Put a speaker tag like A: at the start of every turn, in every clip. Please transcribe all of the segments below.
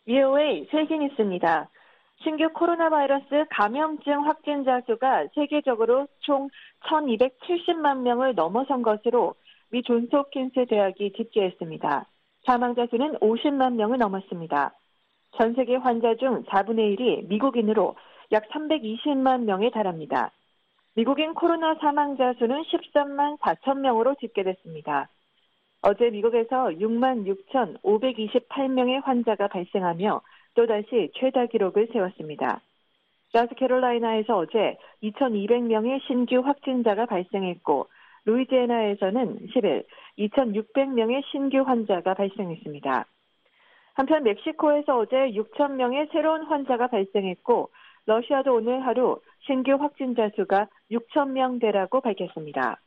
A: VOA 세계뉴스입니다. 신규 코로나 바이러스 감염증 확진자 수가 세계적으로 총 1,270만 명을 넘어선 것으로 미 존스홉킨스 대학이 집계했습니다. 사망자 수는 50만 명을 넘었습니다. 전 세계 환자 중 4분의 1이 미국인으로 약 320만 명에 달합니다. 미국인 코로나 사망자 수는 13만 4천 명으로 집계됐습니다. 어제 미국에서 6만 6,528명의 환자가 발생하며 또다시 최다 기록을 세웠습니다. 사우스캐롤라이나에서 어제 2,200명의 신규 확진자가 발생했고 루이지애나에서는 10일 2,600명의 신규 환자가 발생했습니다. 한편 멕시코에서 어제 6,000명의 새로운 환자가 발생했고 러시아도 오늘 하루 신규 확진자 수가 6,000명대라고 밝혔습니다.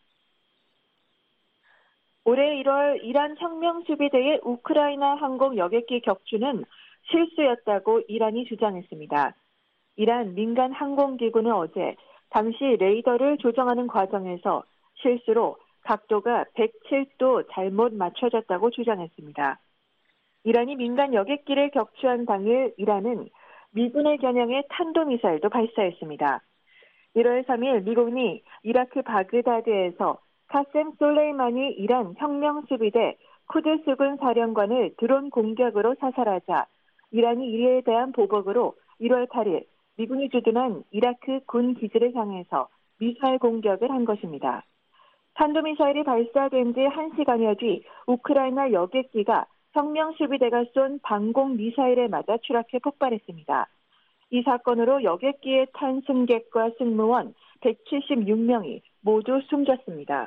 A: 올해 1월 이란 혁명수비대의 우크라이나 항공 여객기 격추는 실수였다고 이란이 주장했습니다. 이란 민간 항공기구는 어제 당시 레이더를 조정하는 과정에서 실수로 각도가 107도 잘못 맞춰졌다고 주장했습니다. 이란이 민간 여객기를 격추한 당일 이란은 미군의 겨냥의 탄도미사일도 발사했습니다. 1월 3일 미군이 이라크 바그다드에서 카셈 솔레이마니 이란 혁명수비대 쿠드 수군 사령관을 드론 공격으로 사살하자 이란이 이에 대한 보복으로 1월 8일 미군이 주둔한 이라크 군 기지를 향해서 미사일 공격을 한 것입니다. 탄도미사일이 발사된 지 1시간여 뒤 우크라이나 여객기가 혁명수비대가 쏜 방공 미사일에 맞아 추락해 폭발했습니다. 이 사건으로 여객기에 탄 승객과 승무원 176명이 모두 숨졌습니다.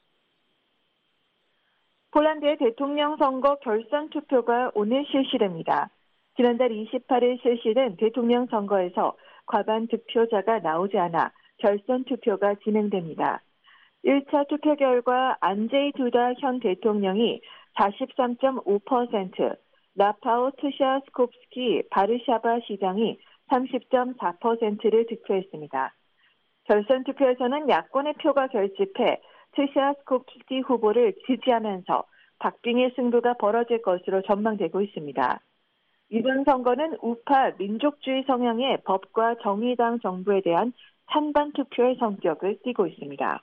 A: 폴란드의 대통령 선거 결선 투표가 오늘 실시됩니다. 지난달 28일 실시된 대통령 선거에서 과반 득표자가 나오지 않아 결선 투표가 진행됩니다. 1차 투표 결과 안제이 두다 현 대통령이 43.5%, 라파오 트샤스콥스키 바르샤바 시장이 30.4%를 득표했습니다. 결선 투표에서는 야권의 표가 결집해 트샤스콥스키 후보를 지지하면서 박빙의 승부가 벌어질 것으로 전망되고 있습니다. 이번 선거는 우파 민족주의 성향의 법과 정의당 정부에 대한 찬반 투표의 성격을 띠고 있습니다.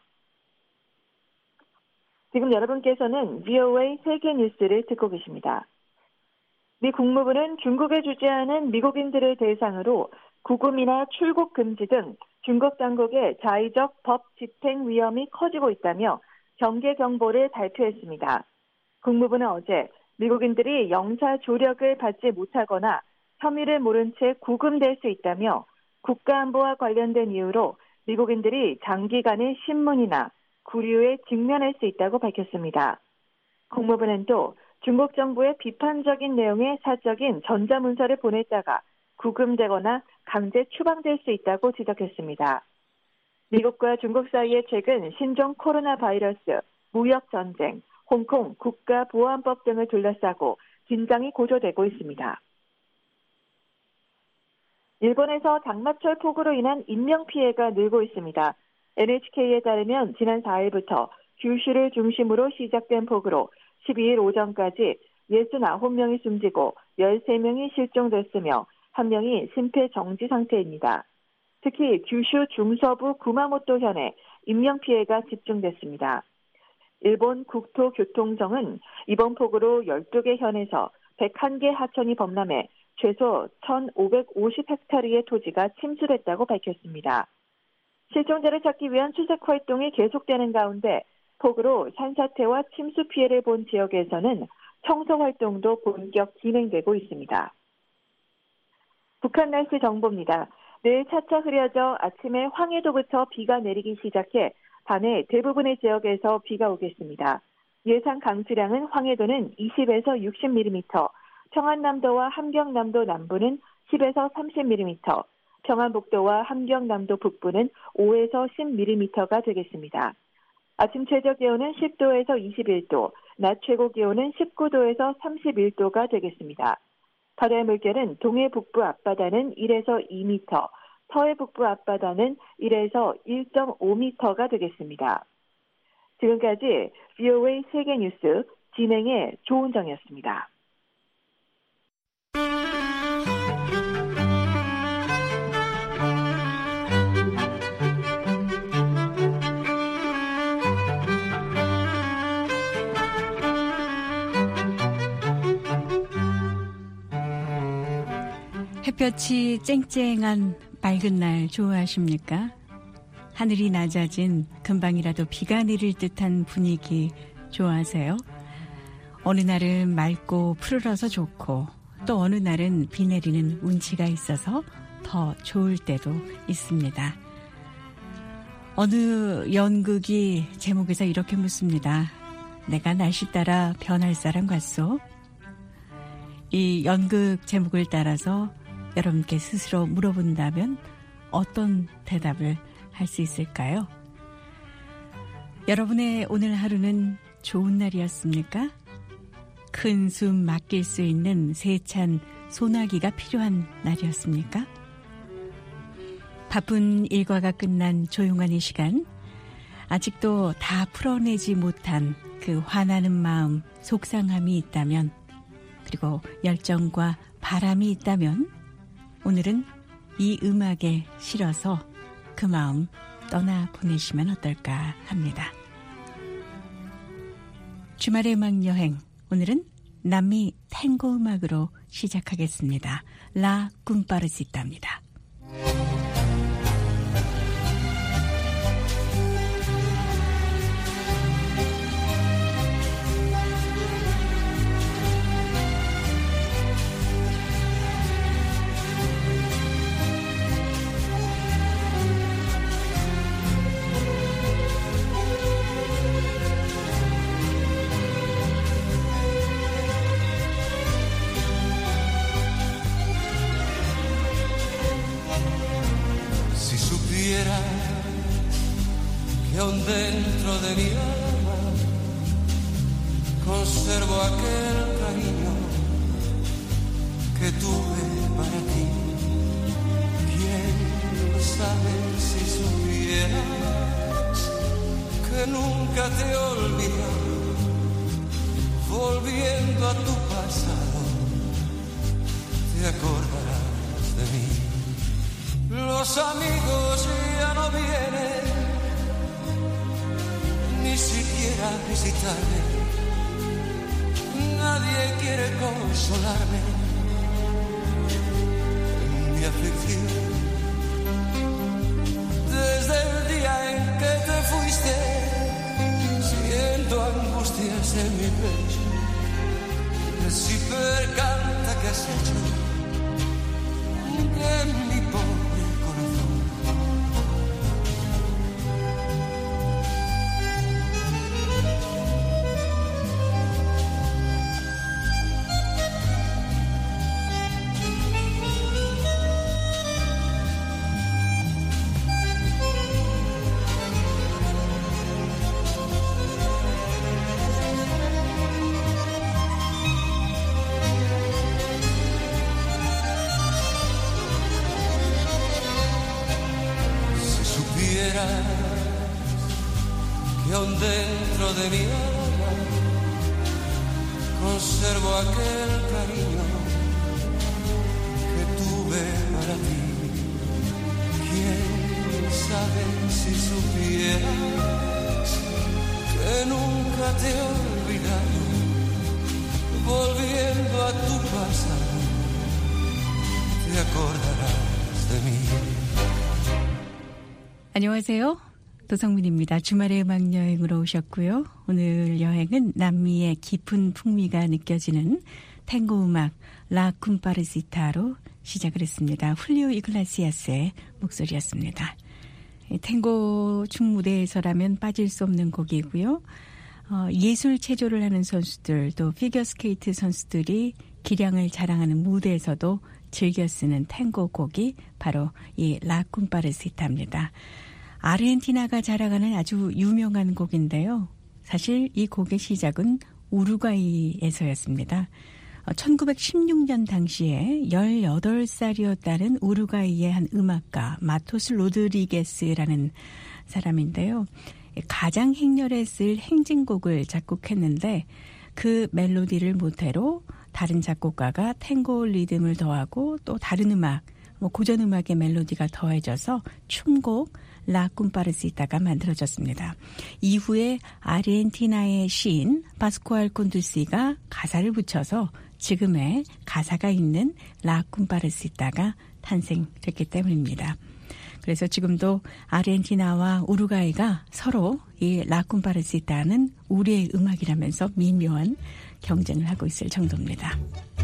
A: 지금 여러분께서는 VOA 세계뉴스를 듣고 계십니다. 미 국무부는 중국에 주재하는 미국인들을 대상으로 구금이나 출국 금지 등 중국 당국의 자의적 법 집행 위험이 커지고 있다며 경계 경보를 발표했습니다. 국무부는 어제 미국인들이 영사 조력을 받지 못하거나 혐의를 모른 채 구금될 수 있다며 국가안보와 관련된 이유로 미국인들이 장기간의 신문이나 구류에 직면할 수 있다고 밝혔습니다. 국무부는 또 중국 정부의 비판적인 내용의 사적인 전자문서를 보냈다가 구금되거나 강제 추방될 수 있다고 지적했습니다. 미국과 중국 사이에 최근 신종 코로나 바이러스, 무역 전쟁, 홍콩 국가보안법 등을 둘러싸고 긴장이 고조되고 있습니다. 일본에서 장마철 폭우로 인한 인명피해가 늘고 있습니다. NHK에 따르면 지난 4일부터 규슈를 중심으로 시작된 폭우로 12일 오전까지 69명이 숨지고 13명이 실종됐으며 1명이 심폐정지 상태입니다. 특히 규슈 중서부 구마모토현에 인명피해가 집중됐습니다. 일본 국토교통청은 이번 폭우로 12개 현에서 101개 하천이 범람해 최소 1,550헥타르의 토지가 침수됐다고 밝혔습니다. 실종자를 찾기 위한 수색 활동이 계속되는 가운데 폭우로 산사태와 침수 피해를 본 지역에서는 청소 활동도 본격 진행되고 있습니다. 북한 날씨 정보입니다. 내일 차차 흐려져 아침에 황해도부터 비가 내리기 시작해 밤에 대부분의 지역에서 비가 오겠습니다. 예상 강수량은 황해도는 20에서 60mm, 평안남도와 함경남도 남부는 10에서 30mm, 평안북도와 함경남도 북부는 5에서 10mm가 되겠습니다. 아침 최저 기온은 10도에서 21도, 낮 최고 기온은 19도에서 31도가 되겠습니다. 바다의 물결은 동해 북부 앞바다는 1에서 2m, 서해 북부 앞바다는 1에서 1.5m가 되겠습니다. 지금까지 VOA 세계뉴스 진행의 조은정이었습니다.
B: 햇볕이 쨍쨍한 맑은 날 좋아하십니까? 하늘이 낮아진 금방이라도 비가 내릴 듯한 분위기 좋아하세요? 어느 날은 맑고 푸르러서 좋고 또 어느 날은 비 내리는 운치가 있어서 더 좋을 때도 있습니다. 어느 연극이 제목에서 이렇게 묻습니다. 내가 날씨 따라 변할 사람 같소? 이 연극 제목을 따라서 여러분께 스스로 물어본다면 어떤 대답을 할 수 있을까요? 여러분의 오늘 하루는 좋은 날이었습니까? 큰 숨 맡길 수 있는 세찬 소나기가 필요한 날이었습니까? 바쁜 일과가 끝난 조용한 이 시간, 아직도 다 풀어내지 못한 그 화나는 마음, 속상함이 있다면, 그리고 열정과 바람이 있다면 오늘은 이 음악에 실어서 그 마음 떠나보내시면 어떨까 합니다. 주말의 음악 여행, 오늘은 남미 탱고 음악으로 시작하겠습니다. 라 꿈빠르시타입니다.
C: Que aún dentro de mi alma conservo aquel cariño que tuve para ti. ¿Quién sabe si supieras que nunca te he olvidado? Volviendo a tu pasado, te acordarás de mí. Los amigos ya no vienen, ni siquiera a visitarme. Nadie quiere consolarme en mi aflicción. Desde el día en que te fuiste, siento angustias en mi pecho. Si percanta que has hecho de mi pobre corazón. Que aún dentro de mi alma conservo aquel cariño que tuve para ti. ¿Quién sabe si supieras que nunca te he olvidado? Volviendo a tu pasado, te acordarás de mí.
B: 안녕하세요. 도성민입니다. 주말의 음악 여행으로 오셨고요. 오늘 여행은 남미의 깊은 풍미가 느껴지는 탱고 음악 라 꿈빠르시타로 시작을 했습니다. 훌리오 이글레시아스의 목소리였습니다. 탱고 충무대에서라면 빠질 수 없는 곡이고요. 예술 체조를 하는 선수들, 또 피겨스케이트 선수들이 기량을 자랑하는 무대에서도 즐겨 쓰는 탱고 곡이 바로 이 라 꿈빠르시타입니다. 아르헨티나가 자랑하는 아주 유명한 곡인데요. 사실 이 곡의 시작은 우루과이에서였습니다. 1916년 당시에 18살이었다는 우루과이의 한 음악가 마토스 로드리게스라는 사람인데요. 가장 행렬에 쓸 행진곡을 작곡했는데 그 멜로디를 모태로 다른 작곡가가 탱고 리듬을 더하고 또 다른 음악, 고전 음악의 멜로디가 더해져서 춤곡 라 쿰파르시타가 만들어졌습니다. 이후에 아르헨티나의 시인 파스쿠알 콘두시가 가사를 붙여서 지금의 가사가 있는 라 쿰파르시타가 탄생됐기 때문입니다. 그래서 지금도 아르헨티나와 우루과이가 서로 이 라 쿰파르시타는 우리의 음악이라면서 미묘한 경쟁을 하고 있을 정도입니다.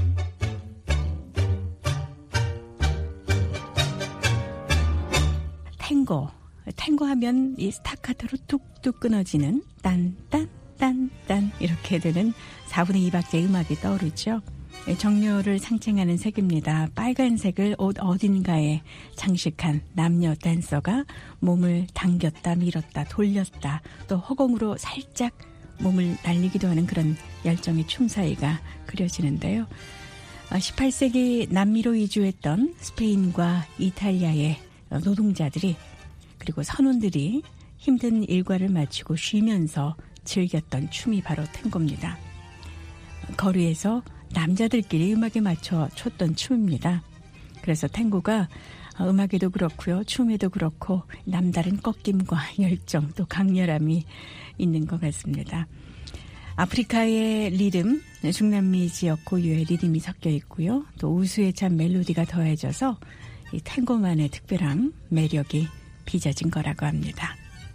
B: 탱고 하면 이 스타카토로 뚝뚝 끊어지는 딴딴딴딴 이렇게 되는 4분의 2박자의 음악이 떠오르죠. 정열을 상징하는 색입니다. 빨간색을 옷 어딘가에 장식한 남녀 댄서가 몸을 당겼다 밀었다 돌렸다 또 허공으로 살짝 몸을 날리기도 하는 그런 열정의 춤 사이가 그려지는데요. 18세기 남미로 이주했던 스페인과 이탈리아의 노동자들이 그리고 선원들이 힘든 일과를 마치고 쉬면서 즐겼던 춤이 바로 탱고입니다. 거리에서 남자들끼리 음악에 맞춰 췄던 춤입니다. 그래서 탱고가 음악에도 그렇고요. 춤에도 그렇고 남다른 꺾임과 열정 또 강렬함이 있는 것 같습니다. 아프리카의 리듬, 중남미 지역 고유의 리듬이 섞여 있고요. 또 우수에 찬 멜로디가 더해져서 이 탱고만의 특별함, 매력이 빚어진 거라고 합니다.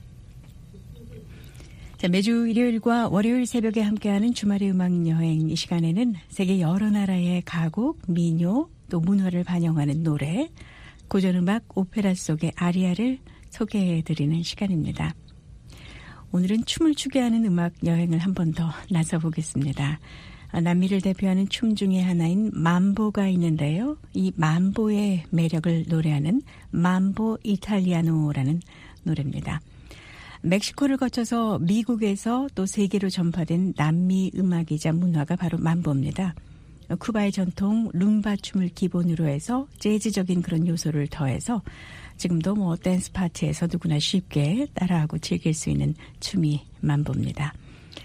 B: 자, 매주 일요일과 월요일 새벽에 함께하는 주말의 음악 여행 이 시간에는 세계 여러 나라의 가곡, 민요, 또 문화를 반영하는 노래, 고전음악 오페라 속의 아리아를 소개해드리는 시간입니다. 오늘은 춤을 추게 하는 음악 여행을 한 번 더 나서보겠습니다. 남미를 대표하는 춤 중에 하나인 mambo가 있는데요. 이 mambo의 매력을 노래하는 mambo 이탈리아노라는 노래입니다. 멕시코를 거쳐서 미국에서 또 세계로 전파된 남미 음악이자 문화가 바로 mambo입니다. 쿠바의 전통 룸바 춤을 기본으로 해서 재즈적인 그런 요소를 더해서 지금도 뭐 댄스 파티에서 누구나 쉽게 따라하고 즐길 수 있는 춤이 mambo입니다.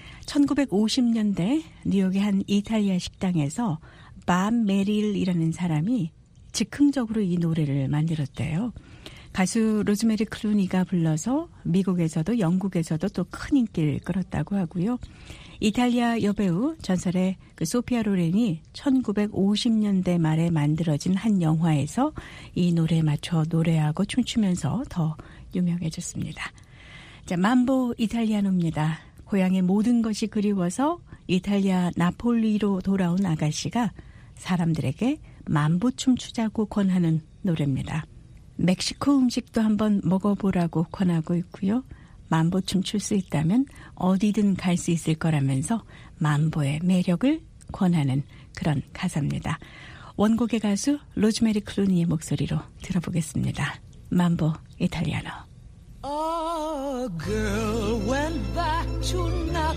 B: 1950년대 뉴욕의 한 이탈리아 식당에서 밥 메릴이라는 사람이 즉흥적으로 이 노래를 만들었대요. 가수 로즈메리 클루니가 불러서 미국에서도 영국에서도 또 큰 인기를 끌었다고 하고요. 이탈리아 여배우 전설의 그 소피아 로렌이 1950년대 말에 만들어진 한 영화에서 이 노래에 맞춰 노래하고 춤추면서 더 유명해졌습니다. 자, mambo 이탈리아노입니다. 고향의 모든 것이 그리워서 이탈리아 나폴리로 돌아온 아가씨가 사람들에게 mambo 춤 추자고 권하는 노래입니다. 멕시코 음식도 한번 먹어보라고 권하고 있고요. mambo 춤 출 수 있다면 어디든 갈 수 있을 거라면서 mambo의 매력을 권하는 그런 가사입니다. 원곡의 가수 로즈메리 클루니의 목소리로 들어보겠습니다. mambo 이탈리아노.
C: A girl went back to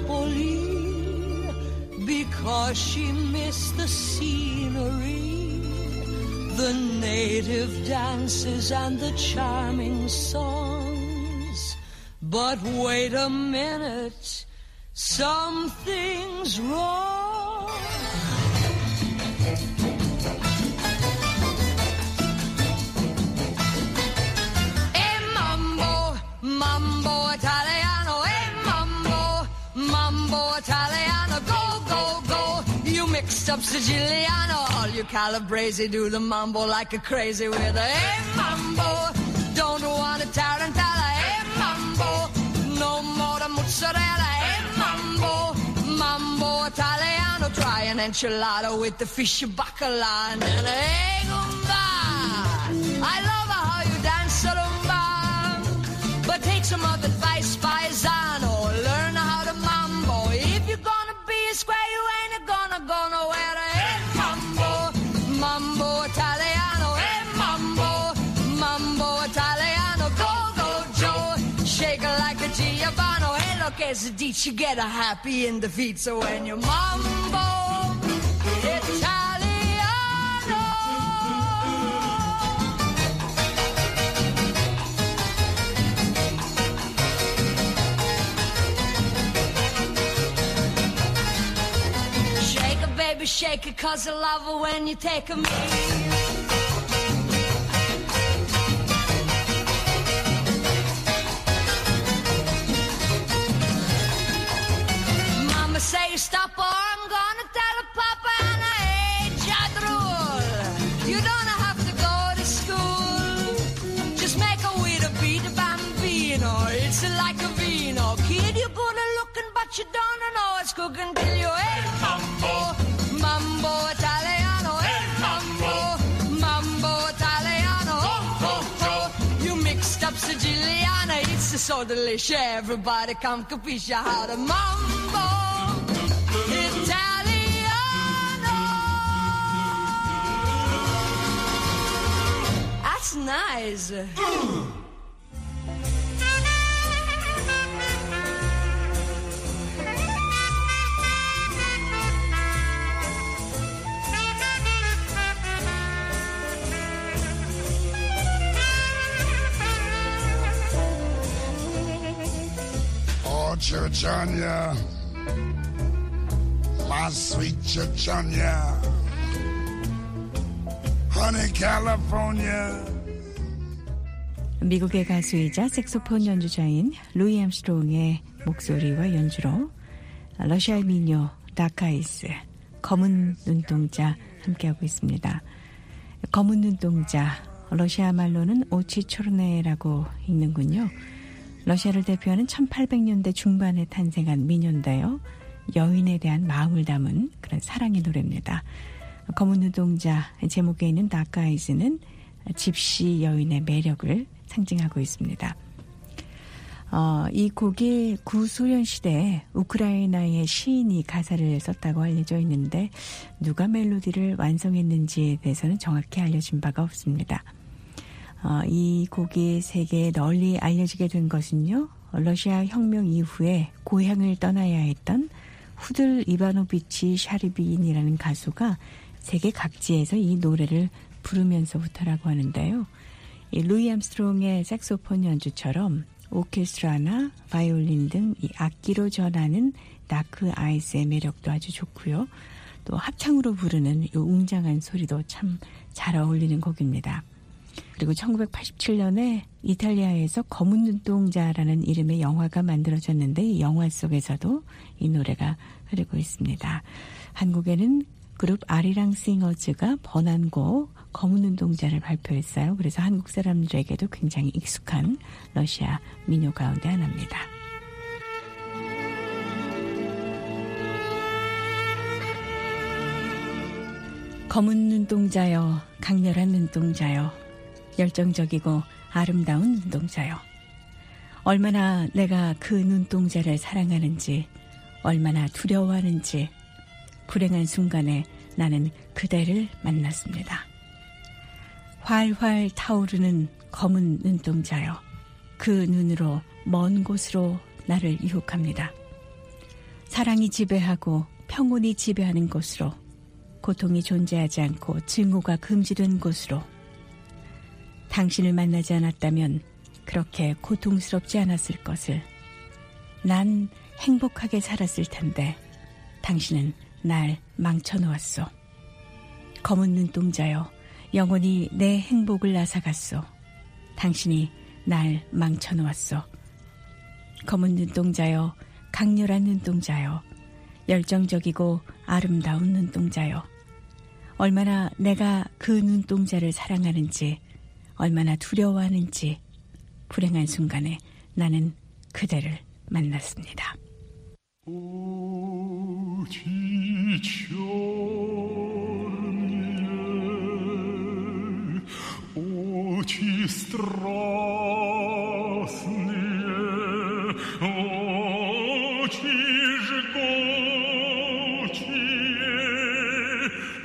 C: Napoli because she missed the scenery, the native dances and the charming songs. But wait a minute, something's wrong. Mambo Italiano, mambo Italiano, go, go, go. You mixed up Siciliano, all you Calabrese do the mambo like a crazy with a mambo. Don't want a tarantella, mambo. No more the mozzarella, mambo Italiano. Try an enchilada with the fish bacala and an gumba. I love how you dance rumba. But take some of advice, paisano. Learn how to mambo. If you're gonna be a square, you ain't gonna go nowhere. Hey, mambo Italiano. Hey, mambo Italiano. Go, go, Joe. Shake it like a Giovanni. Hey, look, as a ditch, you get a happy in the feet. So when you mambo Italiano. Baby, shake it, 'cause I love it when you take me. tastes like a vino. Kid, you're good at looking, but you don't know it's cooking till you hey mambo, mambo Italiano, hey mambo, mambo Italiano. Oh, oh, oh. You mixed up Siciliana, it's so delicious. Everybody come capisce how to mambo Italiano. That's nice.
D: Oh, Churchanya, my sweet Churchanya, honey California.
B: 미국의 가수이자 색소폰 연주자인 루이 암스트롱의 목소리와 연주로 러시아의 민요 다카이스 검은 눈동자 함께하고 있습니다. 검은 눈동자, 러시아 말로는 오치초르네라고 읽는군요. 러시아를 대표하는 1800년대 중반에 탄생한 민요인데요. 여인에 대한 마음을 담은 그런 사랑의 노래입니다. 검은 눈동자 제목에 있는 다카이즈는 집시 여인의 매력을 상징하고 있습니다. 이 곡이 구소련 시대에 우크라이나의 시인이 가사를 썼다고 알려져 있는데 누가 멜로디를 완성했는지에 대해서는 정확히 알려진 바가 없습니다. 이 곡이 세계에 널리 알려지게 된 것은요. 러시아 혁명 이후에 고향을 떠나야 했던 후들 이바노비치 샤르비인이라는 가수가 세계 각지에서 이 노래를 부르면서부터라고 하는데요. 이 루이 암스트롱의 색소폰 연주처럼 오케스트라나 바이올린 등 이 악기로 전하는 다크 아이스의 매력도 아주 좋고요. 또 합창으로 부르는 이 웅장한 소리도 참 잘 어울리는 곡입니다. 그리고 1987년에 이탈리아에서 검은 눈동자라는 이름의 영화가 만들어졌는데 이 영화 속에서도 이 노래가 흐르고 있습니다. 한국에는 그룹 아리랑 싱어즈가 번안곡 검은 눈동자를 발표했어요. 그래서 한국 사람들에게도 굉장히 익숙한 러시아 민요 가운데 하나입니다. 검은 눈동자여, 강렬한 눈동자여, 열정적이고 아름다운 눈동자여. 얼마나 내가 그 눈동자를 사랑하는지, 얼마나 두려워하는지 불행한 순간에 나는 그대를 만났습니다. 활활 타오르는 검은 눈동자여, 그 눈으로 먼 곳으로 나를 유혹합니다. 사랑이 지배하고 평온이 지배하는 곳으로, 고통이 존재하지 않고 증오가 금지된 곳으로. 당신을 만나지 않았다면 그렇게 고통스럽지 않았을 것을. 난 행복하게 살았을 텐데 당신은 날 망쳐놓았소. 검은 눈동자여, 영원히 내 행복을 앗아갔소. 당신이 날 망쳐놓았소. 검은 눈동자여, 강렬한 눈동자여, 열정적이고 아름다운 눈동자여. 얼마나 내가 그 눈동자를 사랑하는지, 얼마나 두려워하는지 불행한 순간에 나는 그대를 만났습니다.
E: Очи страстные, очи жгучие и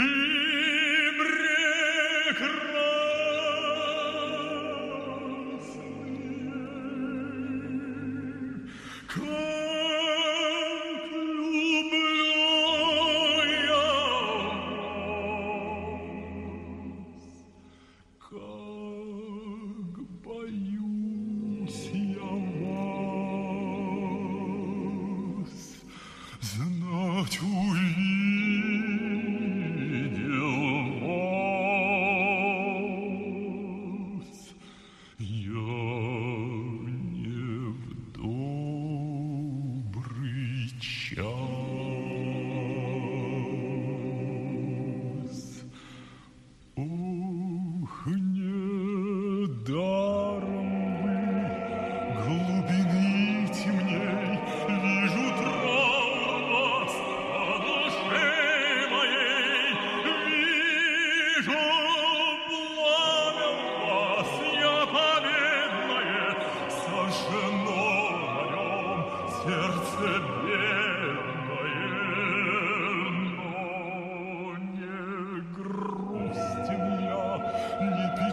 E: прекрасные, как люблю я вас, как боюсь я вас, знать увидел вас я не в добрый час. Ох, не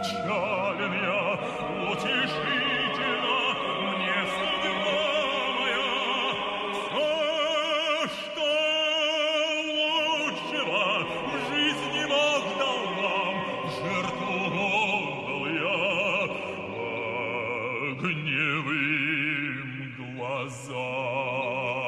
E: печален я, утешительно мне судьба моя. Все, что лучшего в жизни Бог дал нам, жертву отдал я огневым глазам.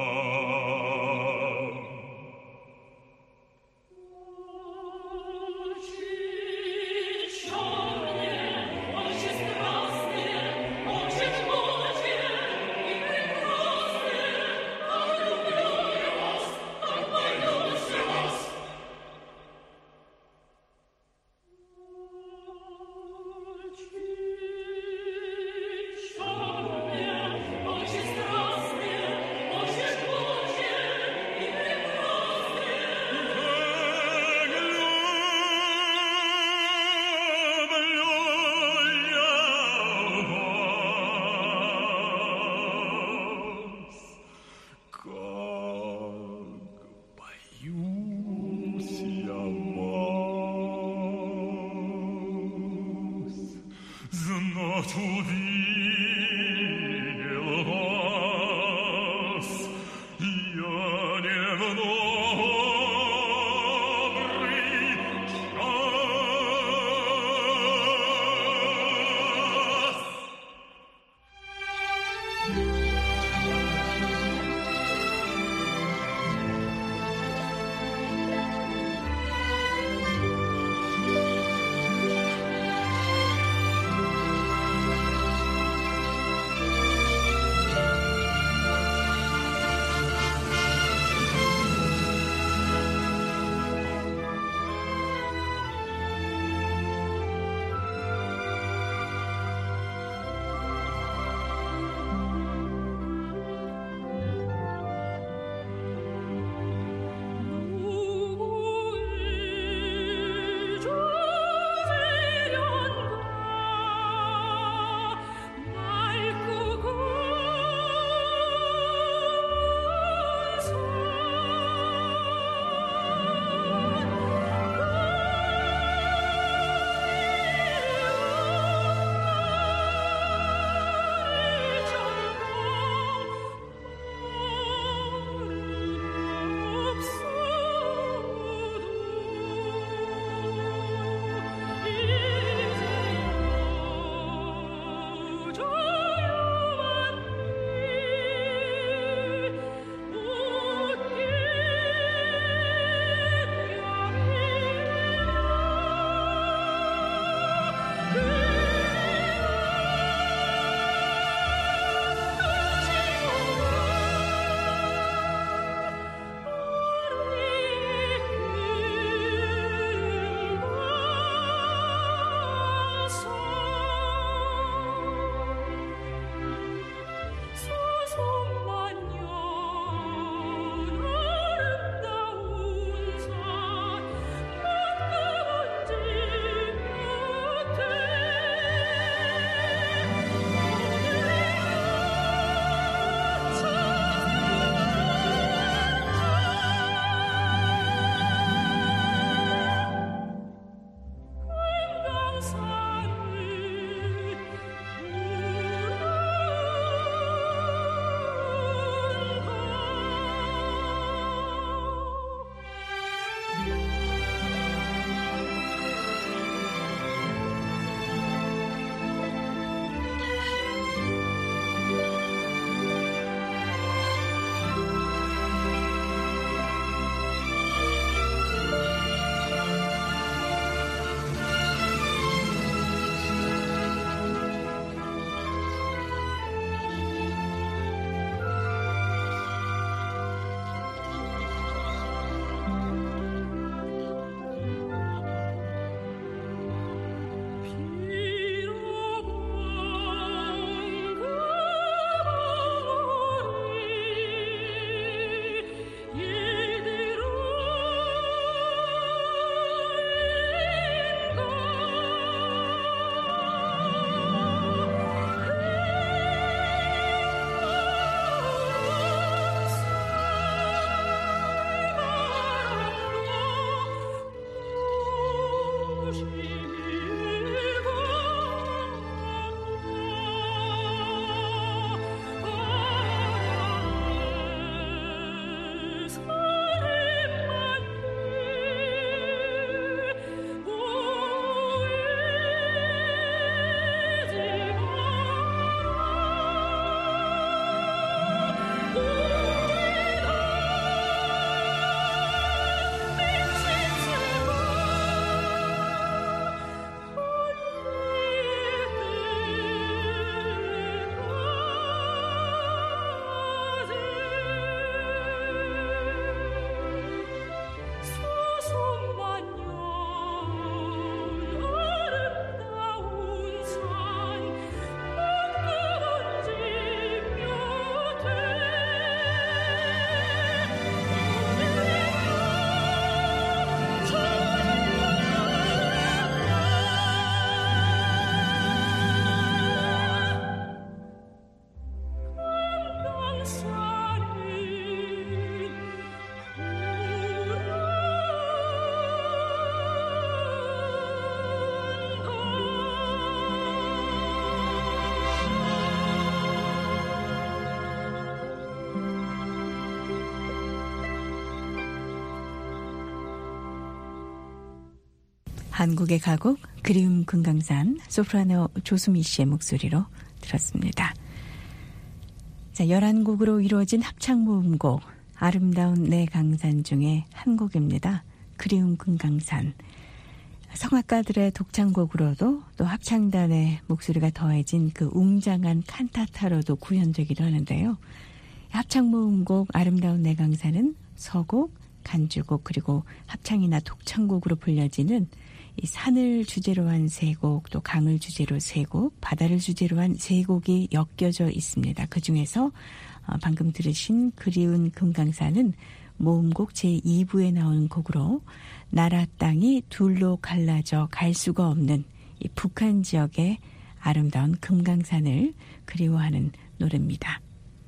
E: Знать увидел вас, я не в добрый час.
B: 한국의 가곡 그리움 금강산 소프라노 조수미 씨의 목소리로 들었습니다. 자, 11곡으로 이루어진 합창모음곡 아름다운 내 강산 중에 한 곡입니다. 그리움 금강산. 성악가들의 독창곡으로도 또 합창단의 목소리가 더해진 그 웅장한 칸타타로도 구현되기도 하는데요. 합창모음곡 아름다운 내 강산은 서곡, 간주곡 그리고 합창이나 독창곡으로 불려지는 이 산을 주제로 한 세 곡, 또 강을 주제로 세 곡, 바다를 주제로 한 세 곡이 엮여져 있습니다. 그중에서 방금 들으신 그리운 금강산은 모음곡 제2부에 나오는 곡으로 나라 땅이 둘로 갈라져 갈 수가 없는 이 북한 지역의 아름다운 금강산을 그리워하는 노래입니다.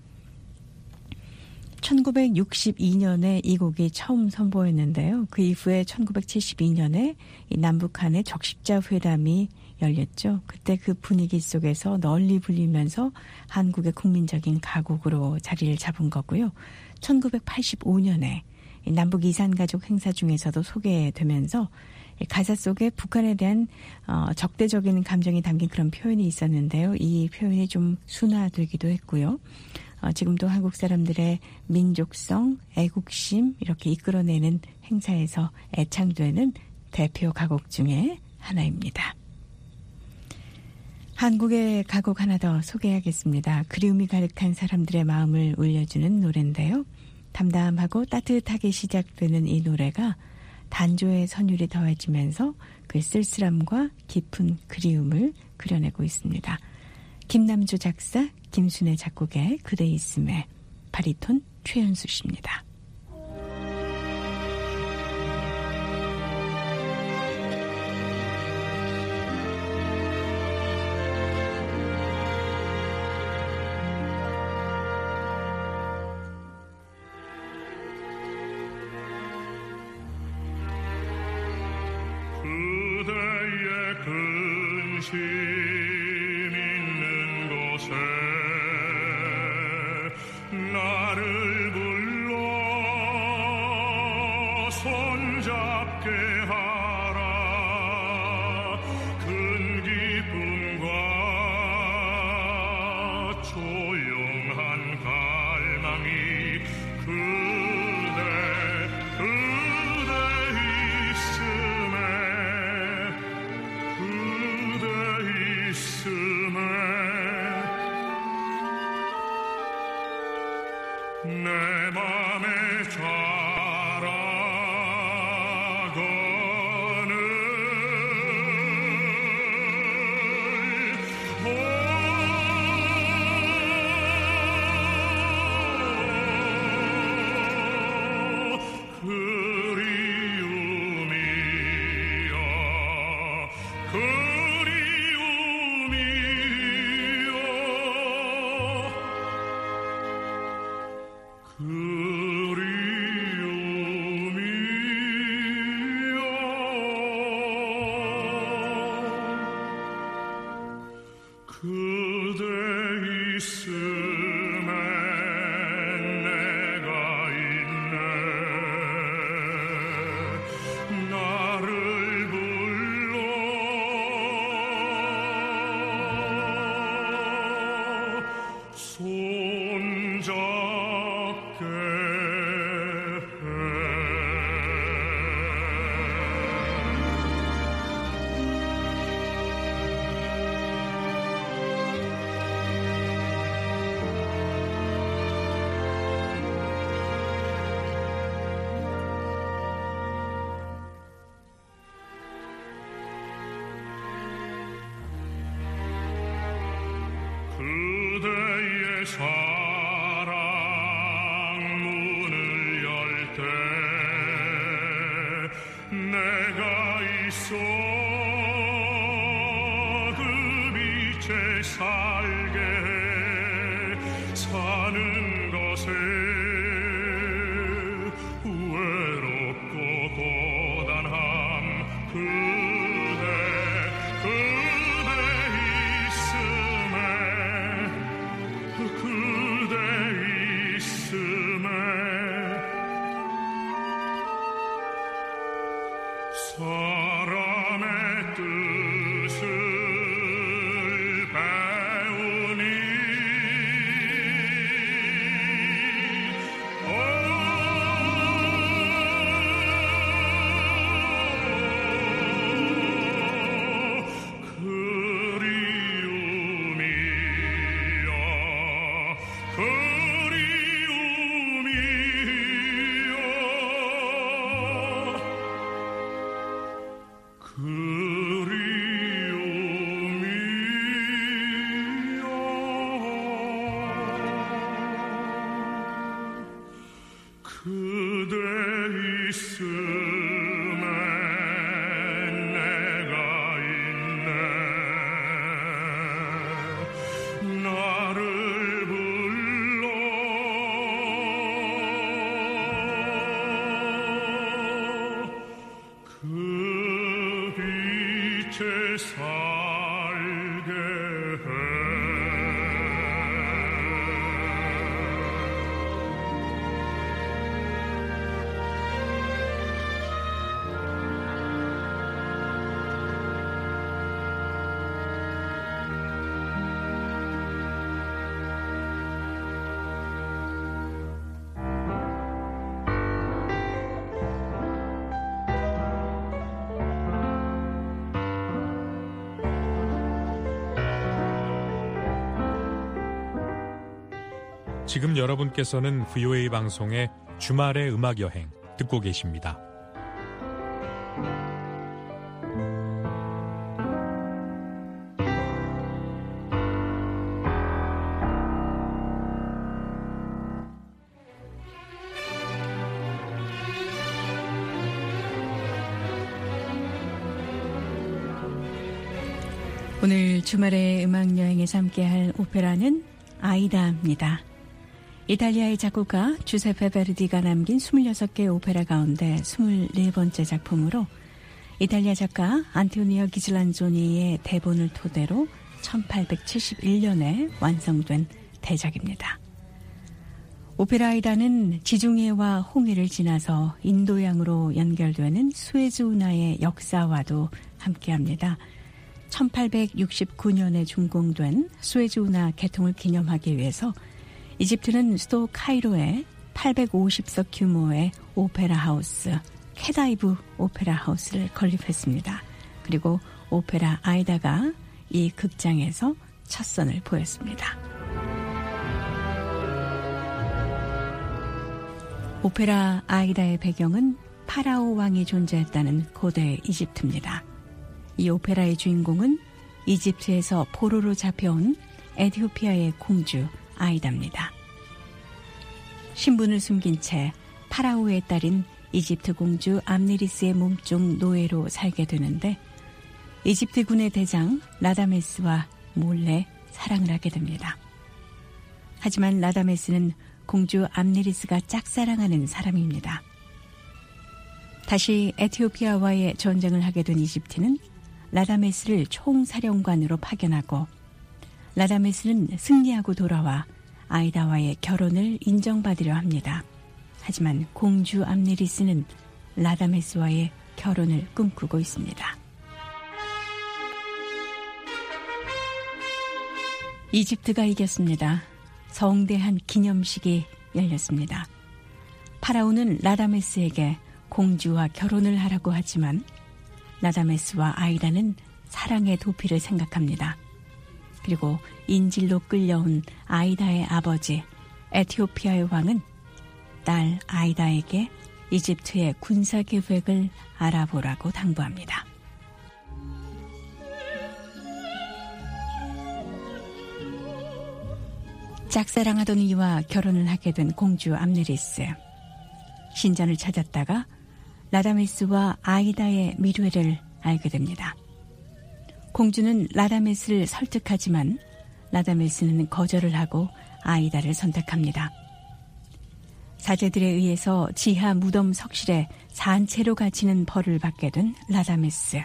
B: 1962년에 이 곡이 처음 선보였는데요. 그 이후에 1972년에 이 남북한의 적십자 회담이 열렸죠. 그때 그 분위기 속에서 널리 불리면서 한국의 국민적인 가곡으로 자리를 잡은 거고요. 1985년에 남북 이산가족 행사 중에서도 소개되면서 가사 속에 북한에 대한 적대적인 감정이 담긴 그런 표현이 있었는데요. 이 표현이 좀 순화되기도 했고요. 지금도 한국 사람들의 민족성, 애국심 이렇게 이끌어내는 행사에서 애창되는 대표 가곡 중에 하나입니다. 한국의 가곡 하나 더 소개하겠습니다. 그리움이 가득한 사람들의 마음을 울려주는 노래인데요. 담담하고 따뜻하게 시작되는 이 노래가 단조의 선율이 더해지면서 그 쓸쓸함과 깊은 그리움을 그려내고 있습니다. 김남주 작사, 김순애 작곡의 그대 있음에 바리톤 최현수 씨입니다.
E: 그대의 근심 있는 곳에 나를 불러 손잡게 하라. 큰 기쁨과 조용한 갈망이 그대 있음에 내 맘에 자라거늘 그대 있음에 내가 있네. 나를 불러 손잡게 해. 그대의 사랑 문을 열 때 내가 있어 그 빛에 살게 사는 것에 외롭고 고단함 그대 있음에 그대 있음에 사람의 살게 해.
F: 지금 여러분께서는 VOA 방송의 주말의 음악여행 듣고 계십니다.
B: 오늘 주말의 음악여행에서 함께할 오페라는 아이다입니다. 이탈리아의 작곡가 주세페 베르디가 남긴 26개의 오페라 가운데 24번째 작품으로 이탈리아 작가 안토니오 기즐란조니의 대본을 토대로 1871년에 완성된 대작입니다. 오페라 아이다는 지중해와 홍해를 지나서 인도양으로 연결되는 수에즈 운하의 역사와도 함께합니다. 1869년에 준공된 수에즈 운하 개통을 기념하기 위해서 이집트는 수도 카이로에 850석 규모의 오페라 하우스, 케다이브 오페라 하우스를 건립했습니다. 그리고 오페라 아이다가 이 극장에서 첫 선을 보였습니다. 오페라 아이다의 배경은 파라오 왕이 존재했다는 고대 이집트입니다. 이 오페라의 주인공은 이집트에서 포로로 잡혀온 에티오피아의 공주 아이다입니다. 신분을 숨긴 채 파라오의 딸인 이집트 공주 암네리스의 몸종 노예로 살게 되는데 이집트군의 대장 라다메스와 몰래 사랑을 하게 됩니다. 하지만 라다메스는 공주 암네리스가 짝사랑하는 사람입니다. 다시 에티오피아와의 전쟁을 하게 된 이집트는 라다메스를 총사령관으로 파견하고 라다메스는 승리하고 돌아와 아이다와의 결혼을 인정받으려 합니다. 하지만 공주 암네리스는 라다메스와의 결혼을 꿈꾸고 있습니다. 이집트가 이겼습니다. 성대한 기념식이 열렸습니다. 파라오는 라다메스에게 공주와 결혼을 하라고 하지만 라다메스와 아이다는 사랑의 도피를 생각합니다. 그리고 인질로 끌려온 아이다의 아버지 에티오피아의 왕은 딸 아이다에게 이집트의 군사 계획을 알아보라고 당부합니다. 짝사랑하던 이와 결혼을 하게 된 공주 암네리스. 신전을 찾았다가 라다메스와 아이다의 미래를 알게 됩니다. 공주는 라다메스를 설득하지만 라다메스는 거절을 하고 아이다를 선택합니다. 사제들에 의해서 지하 무덤 석실에 산채로 갇히는 벌을 받게 된 라다메스.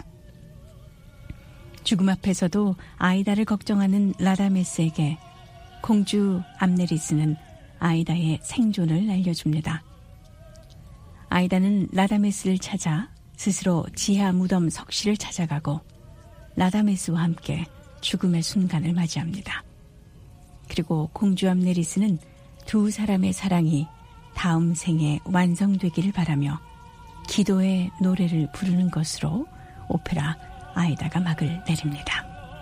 B: 죽음 앞에서도 아이다를 걱정하는 라다메스에게 공주 암네리스는 아이다의 생존을 알려줍니다. 아이다는 라다메스를 찾아 스스로 지하 무덤 석실을 찾아가고 라다메스와 함께 죽음의 순간을 맞이합니다. 그리고 공주 암네리스는 두 사람의 사랑이 다음 생에 완성되기를 바라며 기도의 노래를 부르는 것으로 오페라 아이다가 막을 내립니다.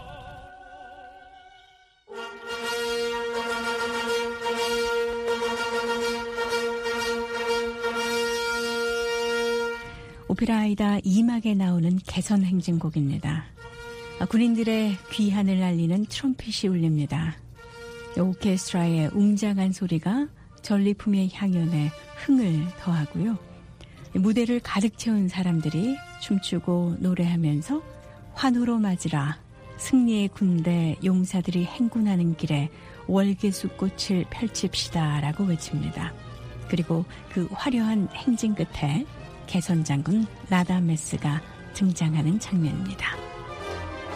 B: 오페라 아이다 2막에 나오는 개선 행진곡입니다. 군인들의 귀환을 알리는 트럼펫이 울립니다. 오케스트라의 웅장한 소리가 전리품의 향연에 흥을 더하고요. 무대를 가득 채운 사람들이 춤추고 노래하면서 환호로 맞으라, 승리의 군대 용사들이 행군하는 길에 월계수꽃을 펼칩시다 라고 외칩니다. 그리고 그 화려한 행진 끝에 개선장군 라다메스가 등장하는 장면입니다.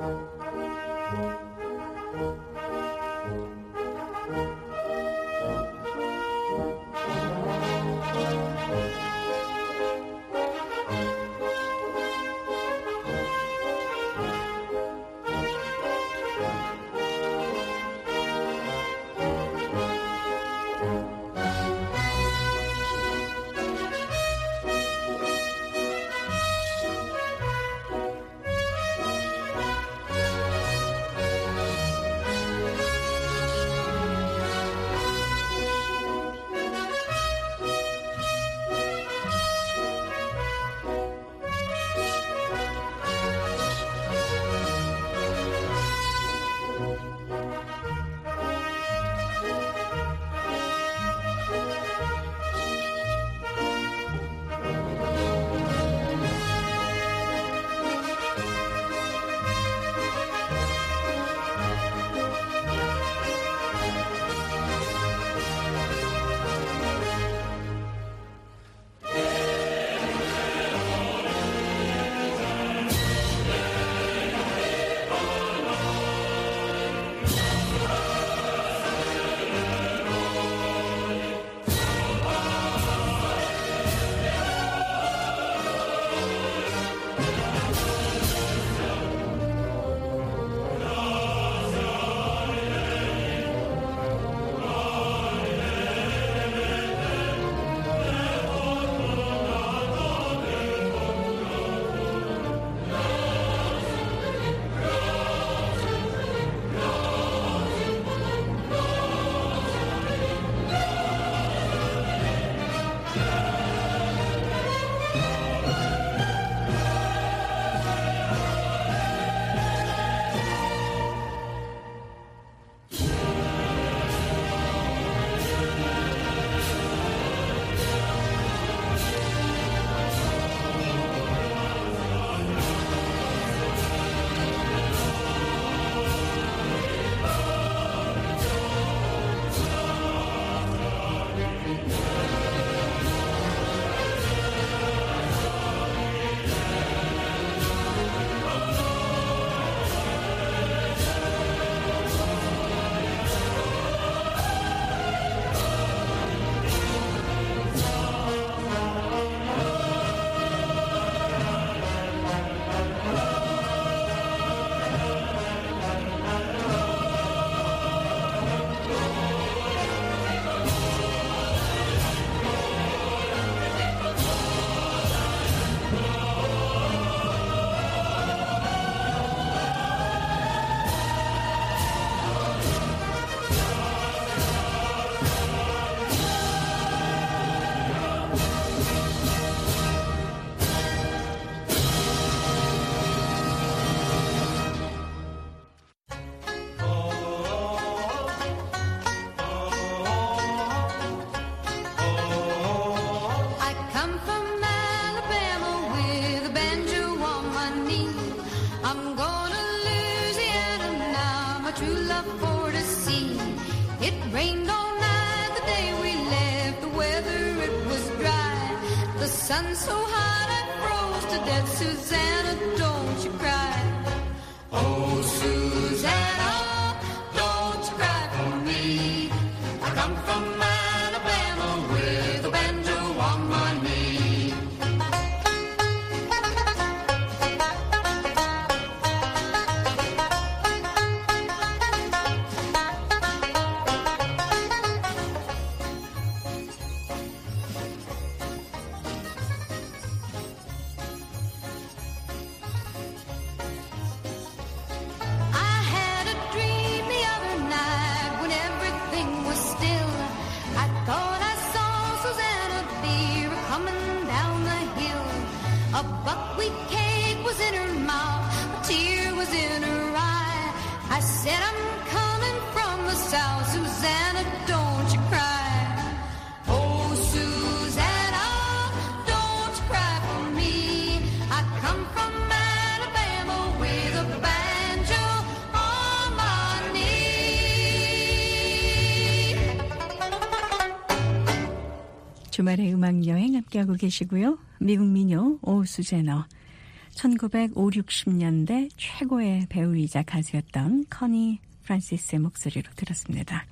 C: sun so hot I froze to death. Susanna, don't you cry. Oh, Susanna, don't you cry for me. I come from Alabama with a banjo on my knee. A buckwheat cake was in her mouth, a tear was in her eye. I said, I'm coming from the south, Susanna, don't you cry. Oh, Susanna, don't you cry for me. I come from Alabama with a banjo on my knee.
B: 주말의 음악여행 함께하고 계시고요. 미국 민요 오 수제너 1950~60년대 최고의 배우이자 가수였던 커니 프란시스의 목소리로 들었습니다.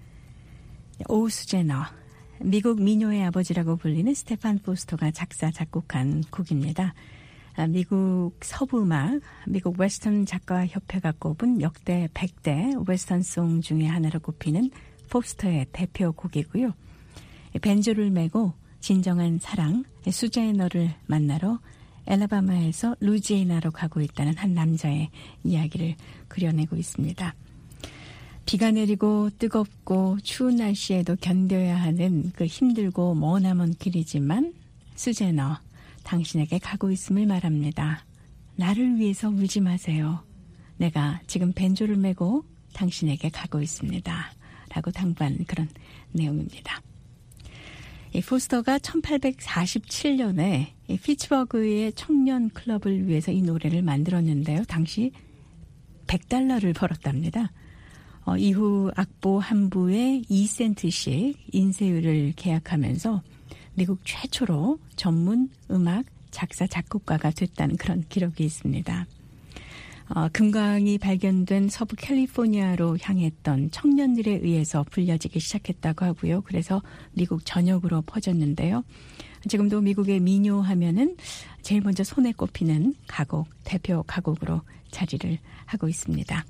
B: 오수제너, 미국 민요의 아버지라고 불리는 스테판 포스터가 작사 작곡한 곡입니다. 미국 서부음악, 미국 웨스턴 작가협회가 꼽은 역대 100대 웨스턴송 중에 하나로 꼽히는 포스터의 대표곡이고요. 벤조를 메고 진정한 사랑, 수제너를 만나러 엘라바마에서 루지애나로 가고 있다는 한 남자의 이야기를 그려내고 있습니다. 비가 내리고 뜨겁고 추운 날씨에도 견뎌야 하는 그 힘들고 머나먼 길이지만 수제너, 당신에게 가고 있음을 말합니다. 나를 위해서 울지 마세요. 내가 지금 벤조를 메고 당신에게 가고 있습니다. 라고 당부한 그런 내용입니다. 이 포스터가 1847년에 이 피츠버그의 청년 클럽을 위해서 이 노래를 만들었는데요. 당시 $100를 벌었답니다. 이후 악보 한 부에 2센트씩 인쇄율을 계약하면서 미국 최초로 전문 음악 작사 작곡가가 됐다는 그런 기록이 있습니다. 금강이 발견된 서부 캘리포니아로 향했던 청년들에 의해서 불려지기 시작했다고 하고요. 그래서 미국 전역으로 퍼졌는데요. 지금도 미국의 민요 하면은 제일 먼저 손에 꼽히는 가곡, 대표 가곡으로 자리를 하고 있습니다.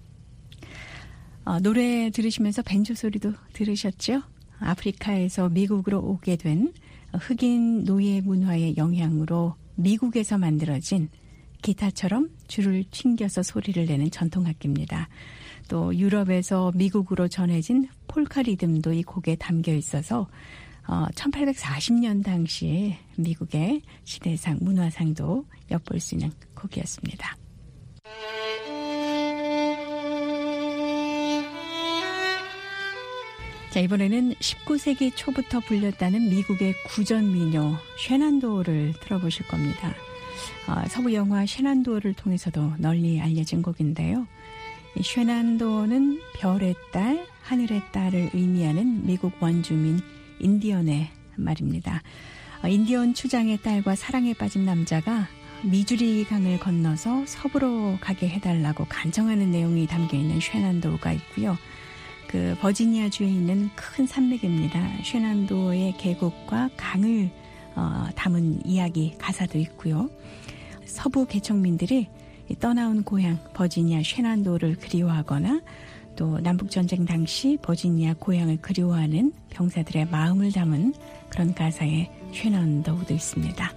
B: 노래 들으시면서 벤조 소리도 들으셨죠? 아프리카에서 미국으로 오게 된 흑인 노예 문화의 영향으로 미국에서 만들어진 기타처럼 줄을 튕겨서 소리를 내는 전통악기입니다. 또 유럽에서 미국으로 전해진 폴카 리듬도 이 곡에 담겨 있어서 1840년 당시에 미국의 시대상 문화상도 엿볼 수 있는 곡이었습니다. 자, 이번에는 19세기 초부터 불렸다는 미국의 구전 민요 셰난도어를 들어보실 겁니다. 서부 영화 셰난도어를 통해서도 널리 알려진 곡인데요. 이 셰난도어는 별의 딸, 하늘의 딸을 의미하는 미국 원주민 인디언의 말입니다. 인디언 추장의 딸과 사랑에 빠진 남자가 미주리 강을 건너서 서부로 가게 해달라고 간청하는 내용이 담겨있는 셰난도어가 있고요. 그 버지니아주에 있는 큰 산맥입니다. 셰난도어의 계곡과 강을 담은 이야기 가사도 있고요. 서부 개척민들이 떠나온 고향 버지니아 셰난도어를 그리워하거나 또 남북전쟁 당시 버지니아 고향을 그리워하는 병사들의 마음을 담은 그런 가사의 셰난도어도 있습니다.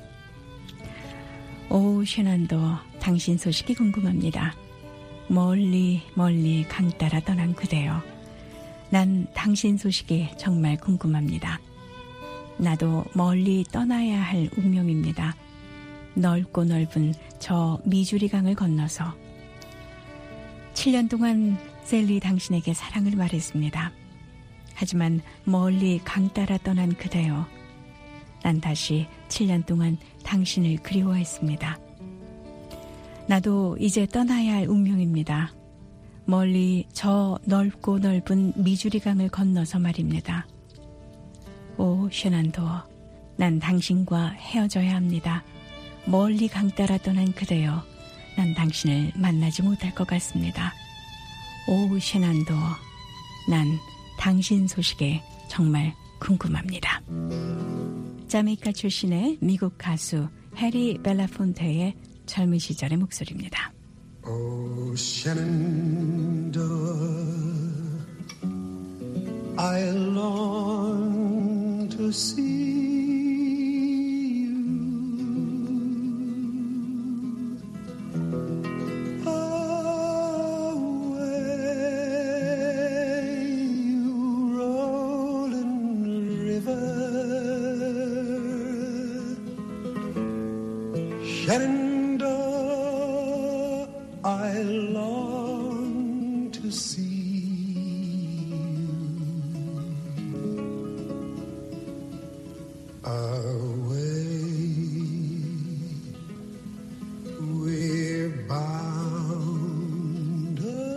B: 오 셰난도어, 당신 소식이 궁금합니다. 멀리 멀리 강 따라 떠난 그대여, 난 당신 소식이 정말 궁금합니다. 나도 멀리 떠나야 할 운명입니다. 넓고 넓은 저 미주리 강을 건너서 7년 동안 셀리 당신에게 사랑을 말했습니다. 하지만 멀리 강 따라 떠난 그대여, 난 다시 7년 동안 당신을 그리워했습니다. 나도 이제 떠나야 할 운명입니다. 멀리 저 넓고 넓은 미주리 강을 건너서 말입니다. 오 셰난도어, 난 당신과 헤어져야 합니다. 멀리 강 따라 떠난 그대여, 난 당신을 만나지 못할 것 같습니다. 오 셰난도어, 난 당신 소식에 정말 궁금합니다. 자메이카 출신의 미국 가수 해리 벨라폰테의 젊은 시절의 목소리입니다.
G: Oh, Shenandoah, I long to see you. Away, you rolling river, Shenandoah, I long to see you. Away, we're bound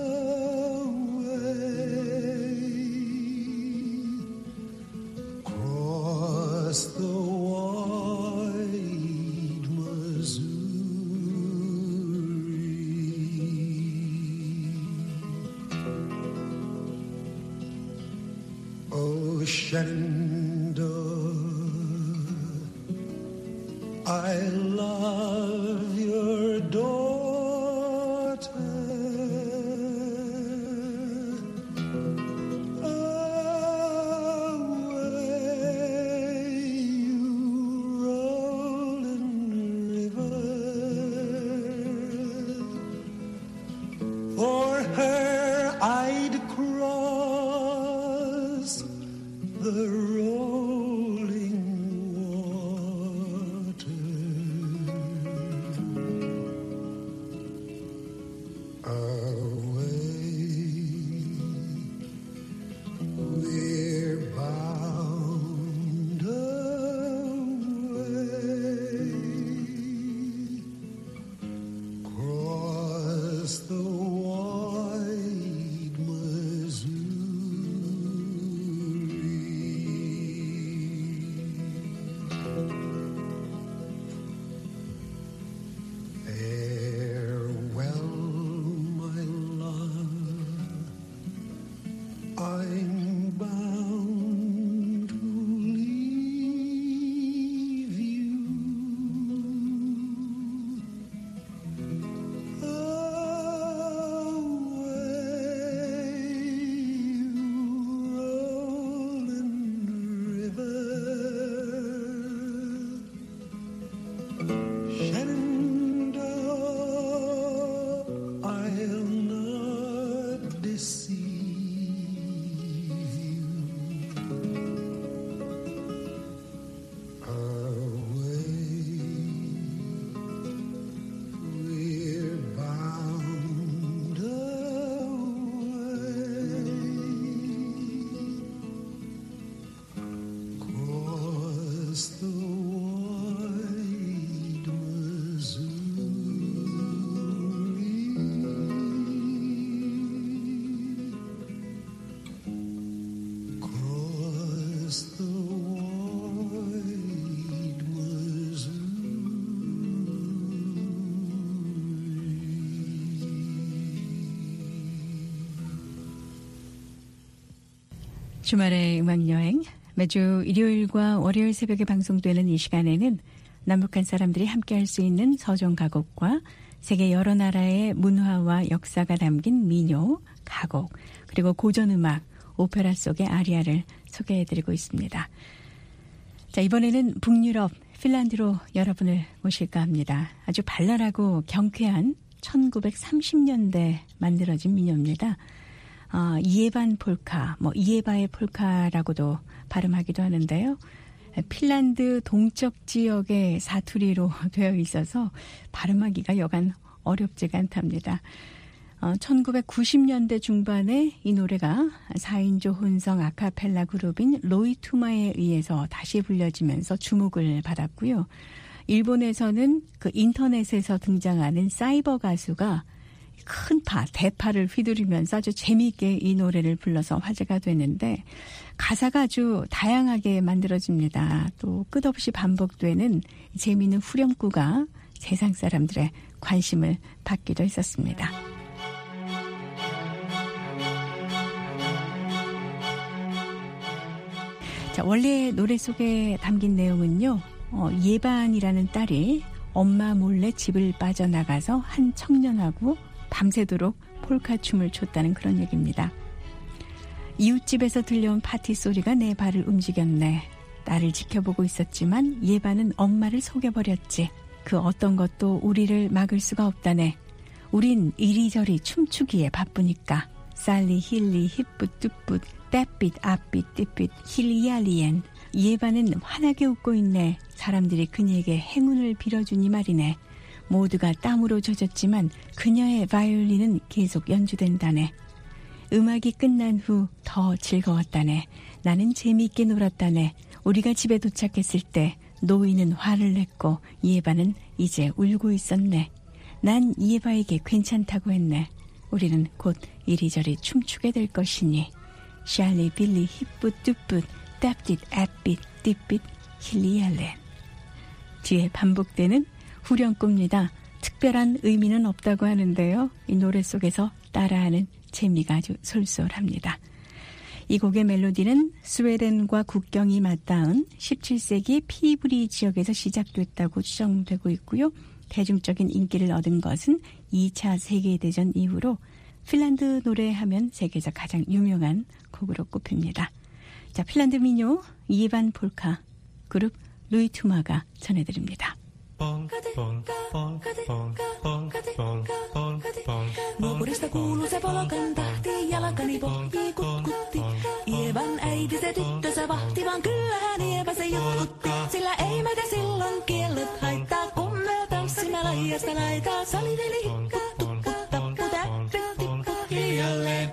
G: away, across the wide Missouri. Shenandoah, I love your daughter. Away, you rolling river, for her I'd cross the rolling water. Away, we're bound away, cross the wide Farewell, my love, I'm bound to leave you. Away, rolling river, Shenandoah, I'll not deceive you. Away, we're bound away, cross the wide Missouri, cross the wide
B: 주말의 음악여행, 매주 일요일과 월요일 새벽에 방송되는 이 시간에는 남북한 사람들이 함께할 수 있는 서정 가곡과 세계 여러 나라의 문화와 역사가 담긴 민요, 가곡, 그리고 고전음악, 오페라 속의 아리아를 소개해드리고 있습니다. 자, 이번에는 북유럽 핀란드로 여러분을 모실까 합니다. 아주 발랄하고 경쾌한 1930년대 만들어진 민요입니다. 이에반 폴카, 이에바의 폴카라고도 발음하기도 하는데요. 핀란드 동쪽 지역의 사투리로 되어 있어서 발음하기가 여간 어렵지가 않답니다. 1990년대 중반에 이 노래가 4인조 혼성 아카펠라 그룹인 로이투마에 의해서 다시 불려지면서 주목을 받았고요. 일본에서는 그 인터넷에서 등장하는 사이버 가수가 큰 대파를 휘두르면서 아주 재미있게 이 노래를 불러서 화제가 되는데 가사가 아주 다양하게 만들어집니다. 또 끝없이 반복되는 재미있는 후렴구가 세상 사람들의 관심을 받기도 했었습니다. 자, 원래 노래 속에 담긴 내용은요. 예반이라는 딸이 엄마 몰래 집을 빠져나가서 한 청년하고 밤새도록 폴카춤을 췄다는 그런 얘기입니다. 이웃집에서 들려온 파티 소리가 내 발을 움직였네. 나를 지켜보고 있었지만 예반은 엄마를 속여버렸지. 그 어떤 것도 우리를 막을 수가 없다네. 우린 이리저리 춤추기에 바쁘니까. 살리 힐리 힙붓 뚜붓 떼빛 앞빛 띠빛 힐리알리엔. 예반은 환하게 웃고 있네. 사람들이 그녀에게 행운을 빌어주니 말이네. 모두가 땀으로 젖었지만 그녀의 바이올린은 계속 연주된다네. 음악이 끝난 후 더 즐거웠다네. 나는 재미있게 놀았다네. 우리가 집에 도착했을 때 노인은 화를 냈고 예바는 이제 울고 있었네. 난 예바에게 괜찮다고 했네. 우리는 곧 이리저리 춤추게 될 것이니. 샬리 빌리 힙붓 뚜붓 떼빛 앱빛 띠빛 힐리알렌. 뒤에 반복되는 후렴구입니다. 특별한 의미는 없다고 하는데요. 이 노래 속에서 따라하는 재미가 아주 솔솔합니다. 이 곡의 멜로디는 스웨덴과 국경이 맞닿은 17세기 피브리 지역에서 시작됐다고 추정되고 있고요. 대중적인 인기를 얻은 것은 2차 세계대전 이후로 핀란드 노래하면 세계에서 가장 유명한 곡으로 꼽힙니다. 자, 핀란드 민요 이반 폴카 그룹 루이투마가 전해드립니다.
H: Nuokurista kuuluu se polokan tahti, jalkani pohtii kutkutti. Ievan äiti se tyttönsä vahti, vaan kyllähän Ieva se jutkutti. Sillä ei meitä silloin kiellot haittaa, kun me tanssimme laidasta laitaa. Saliveli, puttu, putta, täppytti, put hiljalleen.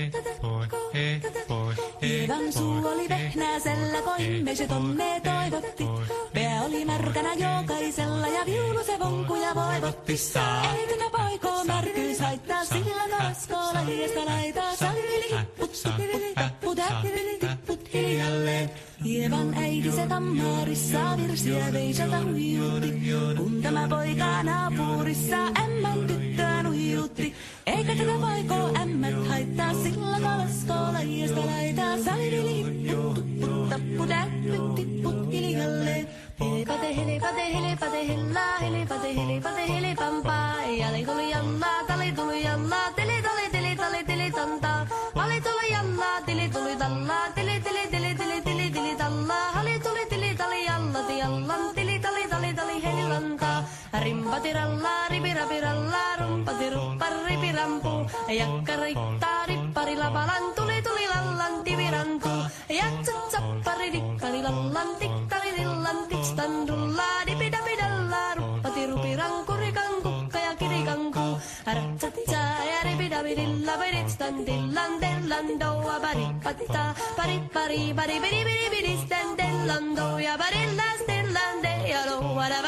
H: Ievan suu oli vehnäisellä, koimme se tonne toivotti. Pää oli märkänä jokaisella ja viulu se vonkuja voivotti. Eikö ne poikoo märkyys haittaa, sillä naskoo laidasta laitaa. Saliveli, puttu, puttu, täppytti hiljalleen. Ievan äiti se tammarissa virsiä veisalta huijutti. Kun tämä poika naapurissa ämmän tyttöä nuijutti. Eikä tätä poikoo ämmät haittaa, sillä kalaskoo laidasta laitaa. Saliveli, puttu, puttu, täppytti hiljalleen. Helepate, helepate, helepate, hellaa, helepate, helepate, helepampaa. Jali tuli jallaa, tali tuli jallaa, tili tali, tili tali, tili tantaa. Hali tuli jallaa, tili tuli tallaa, tili tili tili tili tili tili tallaa. Hali tuli tili tali jallati jallan, tili tali tali tali hellantaa. Rimpati rallaa, ripirapi rallaa, rumpati ruppar ripirampu. Jakka riittaa, rippari lapalan, tuli tuli lallan, tivirantu. Jatsat sappari, dikkari lallan, tikkari lillan, tikstan dullaa, dipidapidallaa, ruppati rupiranku, rikanku, ja kirikanku. Ratsatsaa ja ripidapidilla, piritstan tillan, tellan, doua, paripatta, paripari, paripiripiripiristen, tellan, douja, parillas, tellan, dejalo,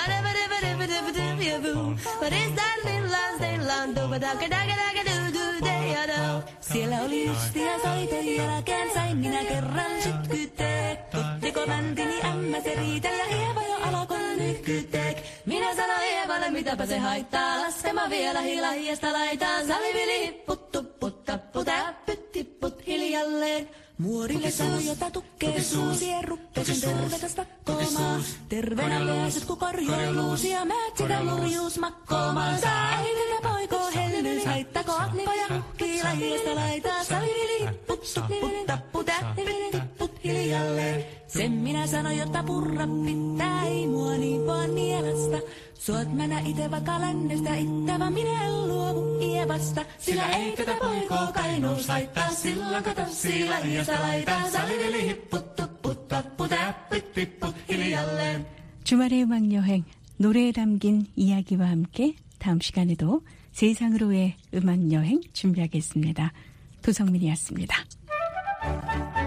H: siellä oli ystiä soiten jälkeen, sain minä kerran sytkyteek. Tuttiko bändini ämmä se riitel ja Eeva jo alkoi nyhkyteek. Minä sanoin Eevalle, mitäpä se haittaa, laskema vielä hilahiesta laitaan. Salivili hipputtu, puttappu, täppyt, hiljalleen. Muorille sanoi, jota tukkee suusi, ruppesin tervetäs takkoomaan. Terveenä pääset, kun korjoiluusi ja määt sitä murjuus makkoomaan. Ei tätä poikoo hellyys, haittako akniko ja kukkii lahiesta laitaa. Salivili, puttappu, täppyt hiljalleen. Sen minä sanoin, jotta purra pitää, ei mua niin vaan nielasta. Suot mennä ite vaikka lännestä, ittävä minä en luovu Ievasta. Sillä ei tätä poikoo kainous haittaa, silloin kato sillä hiesta laitaa. Saliveli hipputtu, puttappu, täppyt, tipput hiljalleen.
B: 주말의 음악여행, 노래에 담긴 이야기와 함께 다음 시간에도 세상으로의 음악여행 준비하겠습니다. 도성민이었습니다.